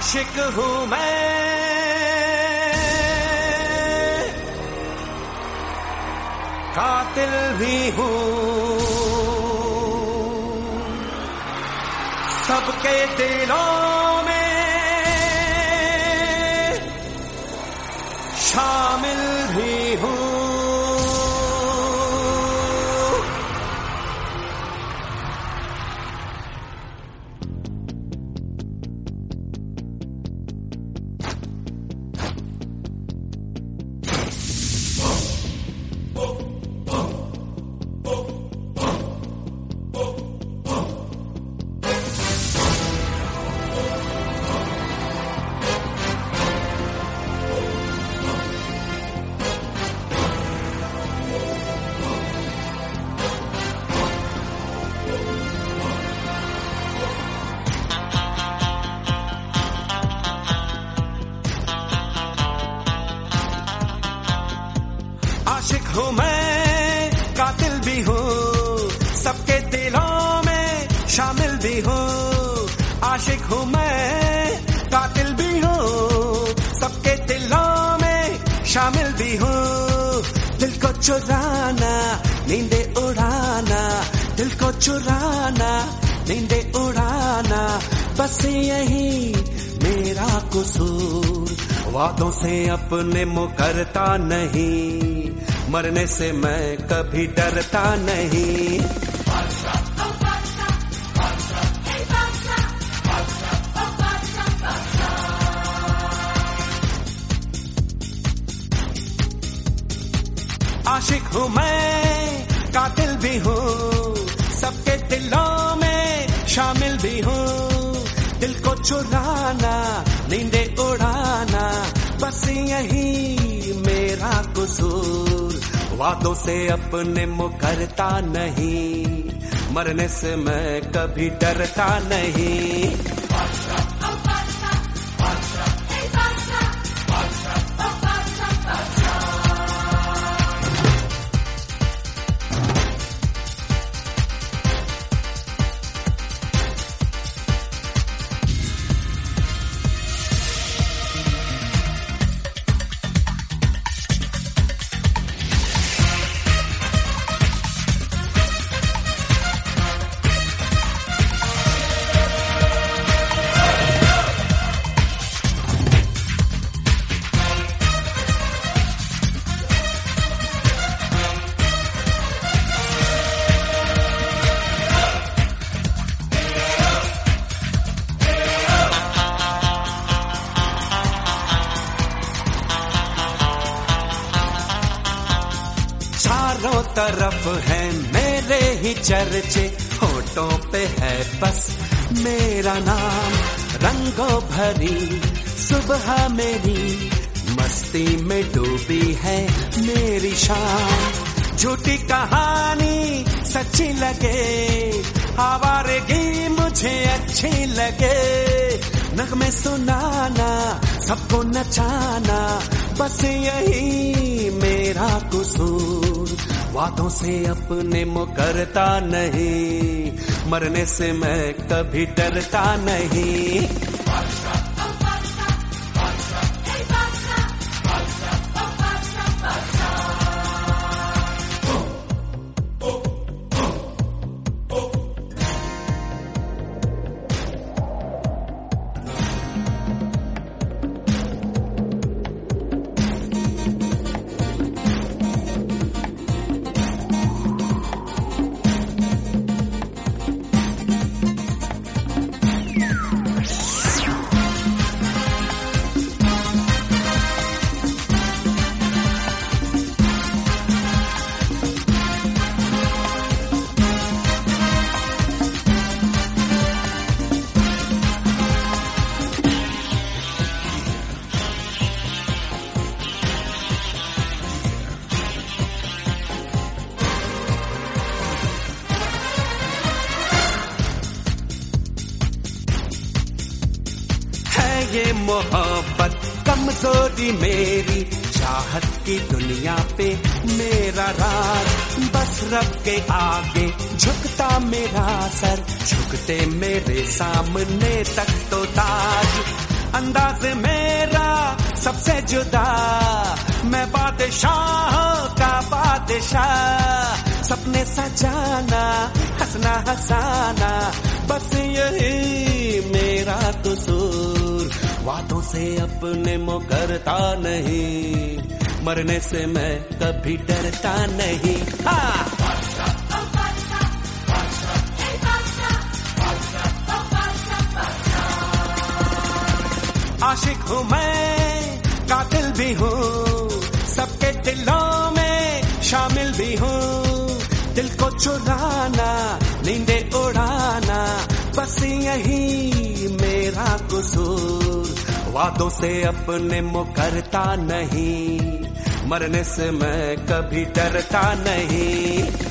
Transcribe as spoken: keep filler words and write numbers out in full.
आशिक हूँ मैं, कातिल भी हूँ, सबके दिलों में शामिल भी हूँ। आशिक हूँ मैं, कातिल भी हूँ, सबके दिलों में शामिल भी हूँ। आशिक हूँ मैं, कातिल भी हूँ, सबके दिलों में शामिल भी हूँ। दिल को चुराना, नींदे उड़ाना, दिल को चुराना, नींदे उड़ाना, बस यही मेरा कसूर। वादों से अपने मुकरता नहीं, मरने से मैं कभी डरता नहीं। आशिक हूँ मैं, कातिल भी हूँ, सबके दिलों में शामिल भी हूँ। दिल को चुराना, नींदे उड़ाना, बस यही मेरा कसूर। वादों से अपने मुकरता नहीं, मरने से मैं कभी डरता नहीं। चारों तरफ है मेरे ही चर्चे, होठों पे है बस मेरा नाम। रंगों भरी सुबह मेरी, मस्ती में डूबी है मेरी शाम। झूठी कहानी सच्ची लगे, आवारगी मुझे अच्छी लगे। नगमे सुनाना, सबको नचाना, बस यही मेरा कसूर। वादों से अपने मुकरता नहीं, मरने से मैं कभी डरता नहीं। ये मोहब्बत कमजोरी मेरी, चाहत की दुनिया पे मेरा राज। बस रब के आगे झुकता मेरा सर, झुकते मेरे सामने तक तो ताज। अंदाज मेरा सबसे जुदा, मैं बादशाह का बादशाह, सपने सजाना हंसना हंसाना बस यही मेरा कसूर, वादों से अपने मुकरता नहीं, मरने से मैं कभी डरता नहीं। हाँ आशिक हूँ मैं, कातिल भी हूँ, सबके दिलों में शामिल भी हूँ, दिल को चुराना नींदे उड़ाना बस यही मेरा कसूर, वादों से अपने मुकरता नहीं, मरने से मैं कभी डरता नहीं।